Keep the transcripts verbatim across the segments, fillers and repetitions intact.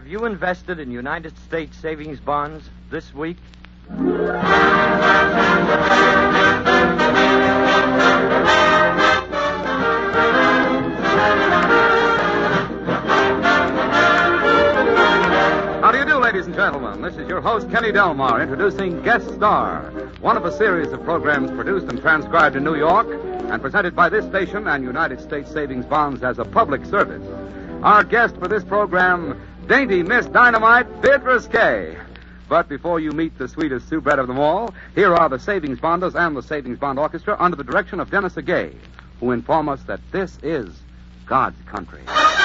you invested in United States savings bonds this week? How do you do, ladies and gentlemen? This is your host, Kenny Delmar, introducing Guest Star, one of a series of programs produced and transcribed in New York and presented by this station and United States Savings Bonds as a public service. Our guest for this program, dainty Miss Dynamite, Beatrice Kay. But before you meet the sweetest soubrette of them all, here are the Savings Bonders and the Savings Bond Orchestra under the direction of Dennis Agay, who inform us that this is God's country.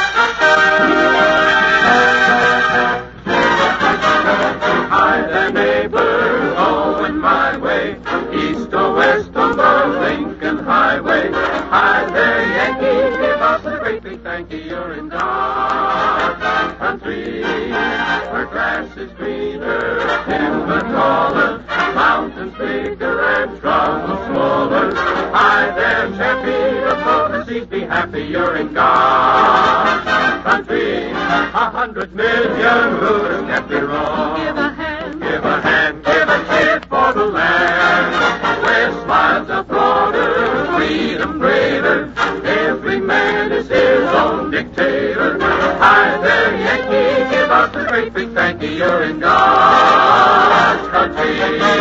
Hi there, neighbors, going my way, east or west on the Lincoln Highway. Hi there, Yankee, give us a great big thank you. You're in God's country, where grass is greener, timber taller, mountains bigger, and trouble smaller. Hi there, Chappie, the policies be happy. You're in God's country, a hundred million rulers can't be wrong. Give a hand, give a hand, give a cheer for the land, where smiles are broader, freedom greater, every man is his own dictator. Hi there, Yankee, give us a great big thank you. You're in God's country.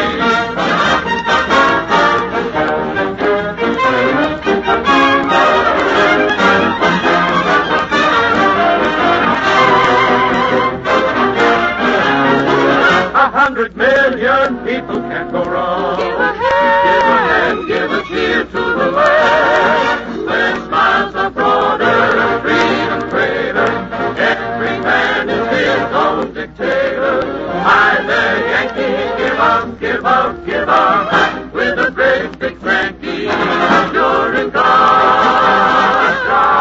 Hundred million people can't go wrong. Give a hand, give a hand, give a cheer to the land, where smiles are broader, freedom greater, every man is his own dictator. Hi there, Yankee, give up, give up, give up, with a great big Frankie, you're in God's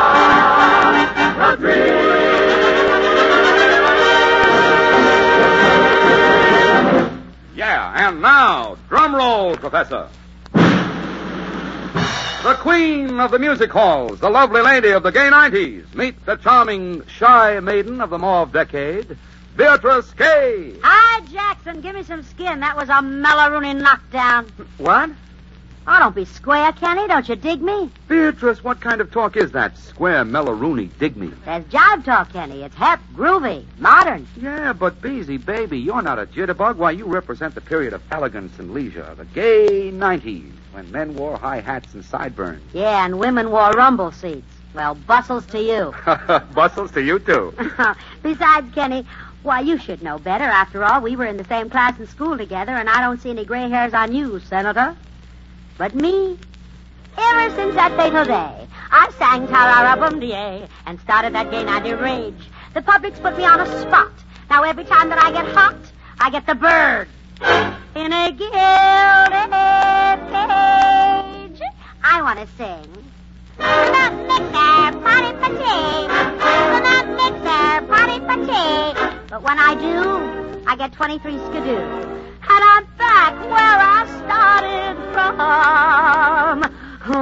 country. Yeah, and now, drum roll, Professor. The queen of the music halls, the lovely lady of the gay nineties. Meet the charming, shy maiden of the mauve decade, Beatrice Kay. Hi, Jackson. Give me some skin. That was a Mellaroonie knockdown. What? Oh, don't be square, Kenny. Don't you dig me? Beatrice, what kind of talk is that? Square Mellaroonie, dig me. There's jive talk, Kenny. It's hep, groovy, modern. Yeah, but Beezy, baby, you're not a jitterbug. Why, you represent the period of elegance and leisure, the gay nineties, when men wore high hats and sideburns. Yeah, and women wore rumble seats. Well, bustles to you. Bustles to you, too. Besides, Kenny, why, you should know better. After all, we were in the same class in school together, and I don't see any gray hairs on you, Senator. But me, ever since that fatal day, I sang Ta-ra-ra-bum-dee-ay and started that gay nighty rage. The public's put me on a spot. Now every time that I get hot, I get the bird. In a gilded cage, I want to sing. Not mixer, potty patty. Not mixer, potty patty. But when I do, I get twenty-three skidoo. And I'm back where I started from.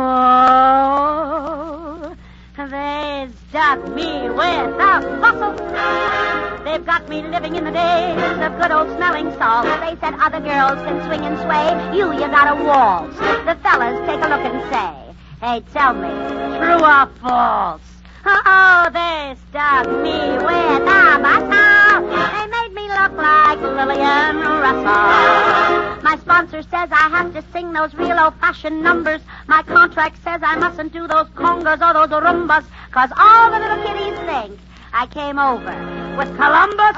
Oh, they stuck me with a bustle. They've got me living in the days of good old smelling salts. They said other girls can swing and sway. You, you gotta waltz. The fellas take a look and say, hey, tell me, true or false? Oh, they stuck me with a bustle. They made me look like Lillian Russell. My sponsor says I have to sing those real old-fashioned numbers. My contract says I mustn't do those congas or those rumbas, because all the little kiddies think I came over with Columbus.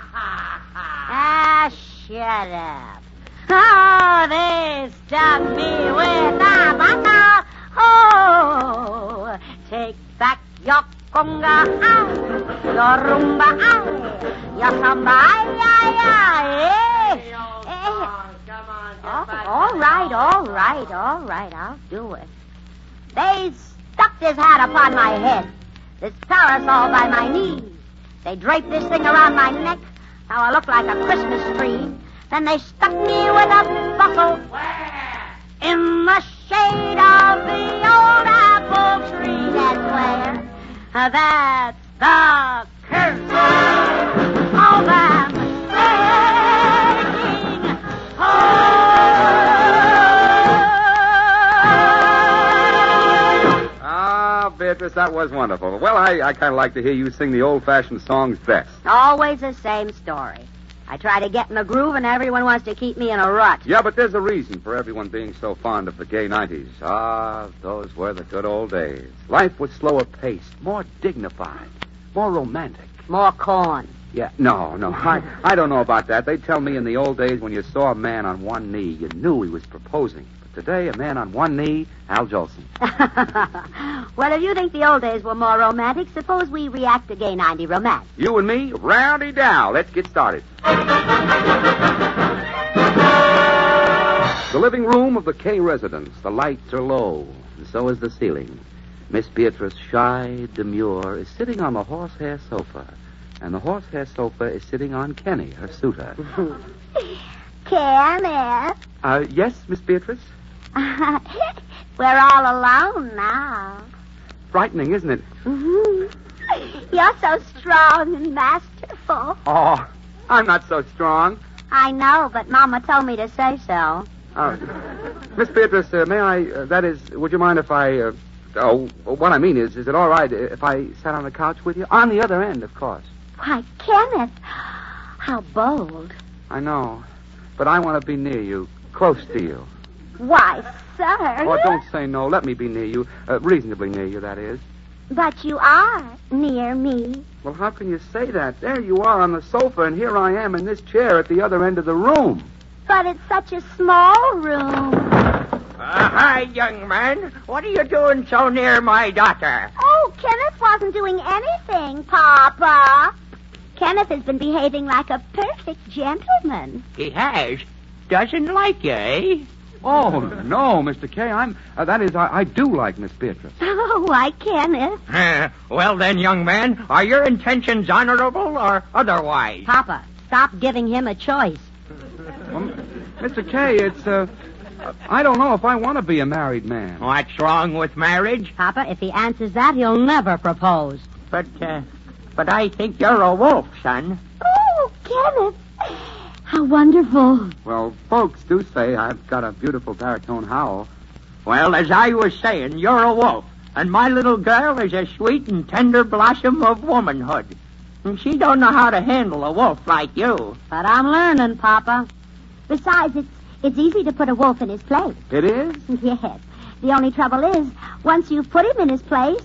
Ah, shut up. Oh, they stuck me with a bustle. Oh, take back your conga, ay, your rumba, ay, your samba, ay, ay, ay, eh, eh. Come on, Oh, all right, all right, all right, I'll do it. They stuck this hat upon my head, this parasol by my knees. They draped this thing around my neck. Now I look like a Christmas tree. Then they stuck me with a bustle. Where? In the shade of the old apple tree. That's where. That's the curse. Oh, Beatrice, that was wonderful. Well, I, I kind of like to hear you sing the old-fashioned songs best. Always the same story. I try to get in the groove, and everyone wants to keep me in a rut. Yeah, but there's a reason for everyone being so fond of the gay nineties. Ah, those were the good old days. Life was slower paced, more dignified, more romantic. More corn. Yeah, no, no, I, I don't know about that. They tell me in the old days when you saw a man on one knee, you knew he was proposing. But today, a man on one knee, Al Jolson. Well, if you think the old days were more romantic, suppose we react to gay ninety romance. You and me, rowdy down. Let's get started. The living room of the K residence. The lights are low, and so is the ceiling. Miss Beatrice, shy, demure, is sitting on the horsehair sofa. And the horsehair sofa is sitting on Kenny, her suitor. Kenny. Uh, yes, Miss Beatrice? We're all alone now. Frightening, isn't it? Mm-hmm. You're so strong and masterful. Oh, I'm not so strong. I know, but Mama told me to say so. Uh, Miss Beatrice, uh, may I, uh, that is, would you mind if I, uh, oh, what I mean is, is it all right if I sat on the couch with you? On the other end, of course. Why, Kenneth, how bold. I know, but I want to be near you, close to you. Why, sir. Oh, don't say no. Let me be near you, uh, reasonably near you, that is. But you are near me. Well, how can you say that? There you are on the sofa, and here I am in this chair at the other end of the room. But it's such a small room. Uh, hi, young man. What are you doing so near my daughter? Oh, Kenneth wasn't doing anything, Papa. Kenneth has been behaving like a perfect gentleman. He has. Doesn't like you, eh? Oh, no, Mister K. I'm, uh, that is, I, I do like Miss Beatrice. Oh, why, Kenneth? Uh, well, then, young man, are your intentions honorable or otherwise? Papa, stop giving him a choice. Well, Mister K, it's, uh, I don't know if I want to be a married man. What's wrong with marriage? Papa, if he answers that, he'll never propose. But, uh, but I think you're a wolf, son. Oh, Kenneth. How wonderful. Well, folks do say I've got a beautiful baritone howl. Well, as I was saying, you're a wolf, and my little girl is a sweet and tender blossom of womanhood. And she don't know how to handle a wolf like you. But I'm learning, Papa. Besides, it's, it's easy to put a wolf in his place. It is? Yes. The only trouble is, once you've put him in his place,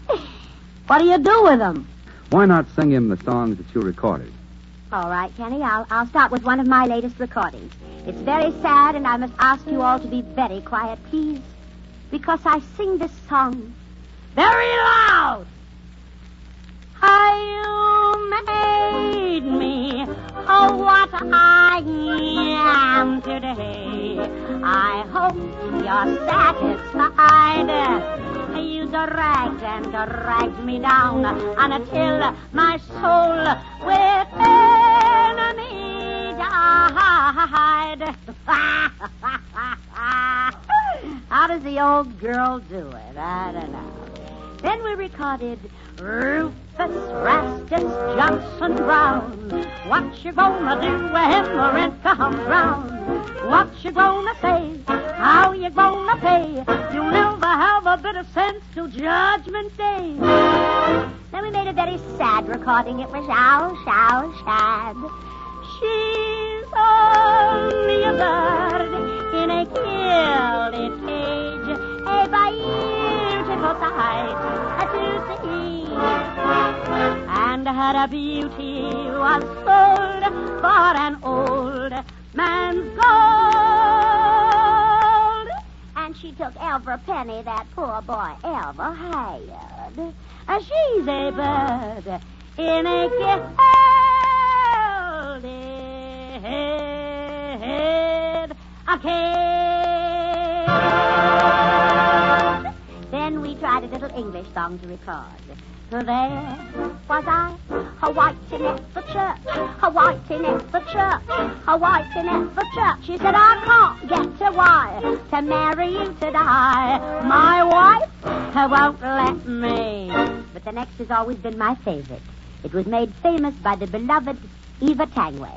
what do you do with him? Why not sing him the songs that you recorded? All right, Kenny, I'll, I'll start with one of my latest recordings. It's very sad, and I must ask you all to be very quiet, please, because I sing this song very loud. You made me oh, what I am today. I hope you're satisfied. You dragged and dragged me down until my soul within me died. How does the old girl do it? I don't know. Then we recorded Rufus Rastus Johnson Brown. What you gonna do when the rent comes round? What you gonna say? How you gonna pay? You'll never have a bit of sense till Judgment Day. Then we made a very sad recording. It was ow, show, sad. She's only a bird in a gilded cage, a beautiful sight to see. And her beauty was sold for an old man's gold. And she took every penny that poor boy ever had. And she's a bird in a gilded a cage. Then we tried a little English song to record. There was I, a waiting at the church, a waiting at the church, a waiting at the church. She said, I can't get a wife to marry you to die. My wife won't let me. But the next has always been my favorite. It was made famous by the beloved Eva Tangway.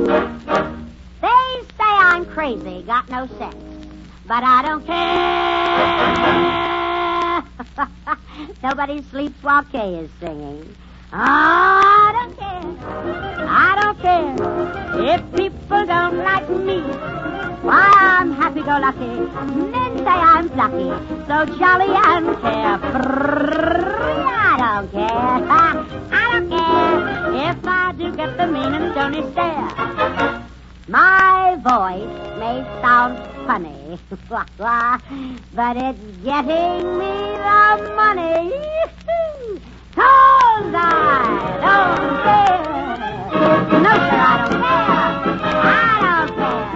They say I'm crazy, got no sense. But I don't care. Nobody sleeps while Kay is singing. Oh, I don't care. I don't care if people don't like me. Why, I'm happy-go-lucky. Men say I'm plucky, so jolly and carefree. I don't care. I don't care if I do get the mean and stony stare. My voice may sound funny, but it's getting me the money. Cause I don't care. No, sir, I don't care. I don't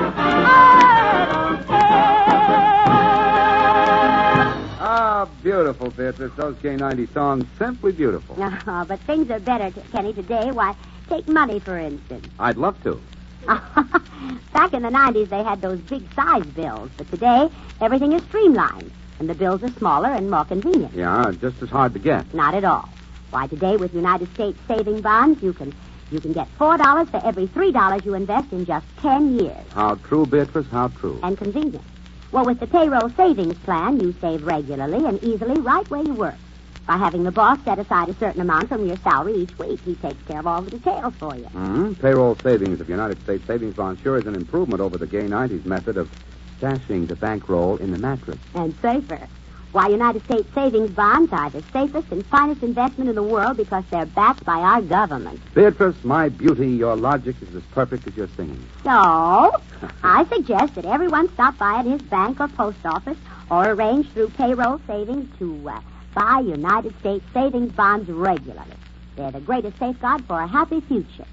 care. I don't care. Ah, beautiful, Beatrice. Those gay ninety songs, simply beautiful. No, but things are better, Kenny, today. Why, take money, for instance. I'd love to. Back in the nineties, they had those big size bills, but today, everything is streamlined, and the bills are smaller and more convenient. Yeah, just as hard to get. Not at all. Why, today with United States saving bonds, you can you can get four dollars for every three dollars you invest in just ten years. How true, Beatrice, how true. And convenient. Well, with the payroll savings plan, you save regularly and easily right where you work. By having the boss set aside a certain amount from your salary each week, he takes care of all the details for you. Mm-hmm. Payroll savings of United States savings bonds sure is an improvement over the gay nineties method of stashing the bankroll in the mattress. And safer. Why, United States savings bonds are the safest and finest investment in the world because they're backed by our government. Beatrice, my beauty, your logic is as perfect as your singing. So, I suggest that everyone stop by at his bank or post office or arrange through payroll savings to uh, buy United States savings bonds regularly. They're the greatest safeguard for a happy future.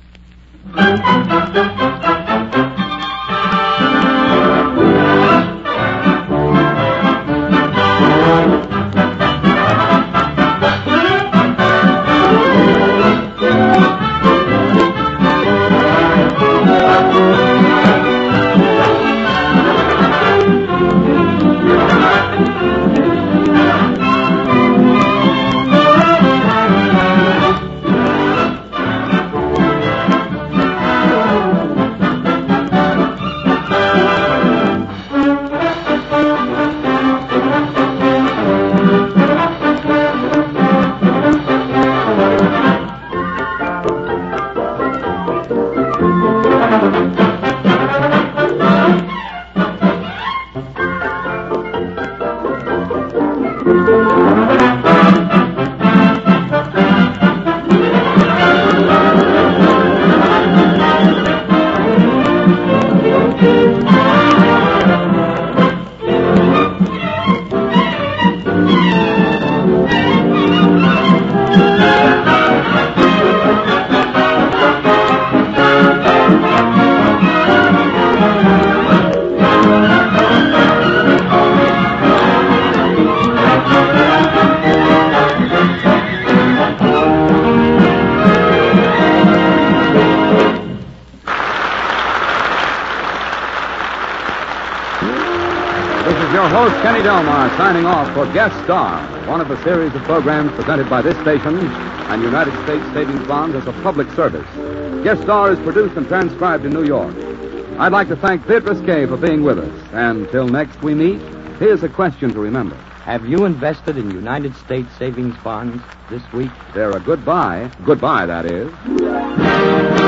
Host Kenny Delmar signing off for Guest Star, one of a series of programs presented by this station and United States Savings Bonds as a public service. Guest Star is produced and transcribed in New York. I'd like to thank Beatrice Kay for being with us. And till next we meet, here's a question to remember. Have you invested in United States savings bonds this week? They're a good buy. Goodbye, that is.